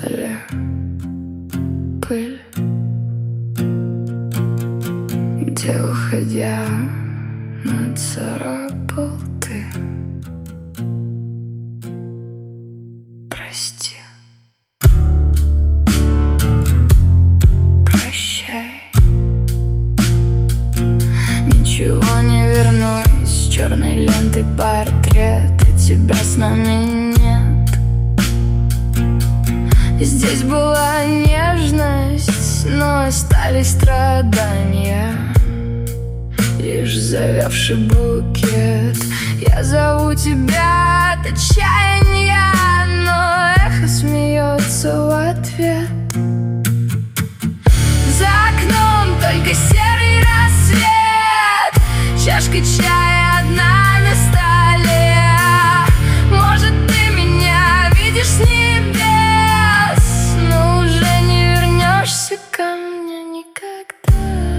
столе пыль, где, уходя, нацарапал ты. Прости, прощай, ничего не вернусь. Черной лентой портрет, и тебя с нами нет. Здесь была нежность, но остались страдания, лишь завявший букет. Я зову тебя от отчаяния, но эхо смеется в ответ. За окном только серый рассвет, чашка чая одна на столе. Может, ты меня видишь с небес, но уже не вернешься ко мне никогда.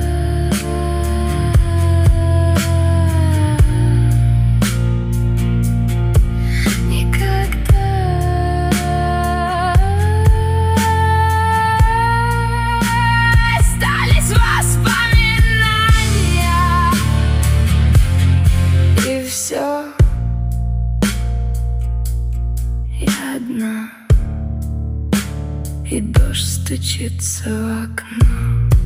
Никогда. Остались воспоминания, и все. Я одна, и дождь стучится в окно.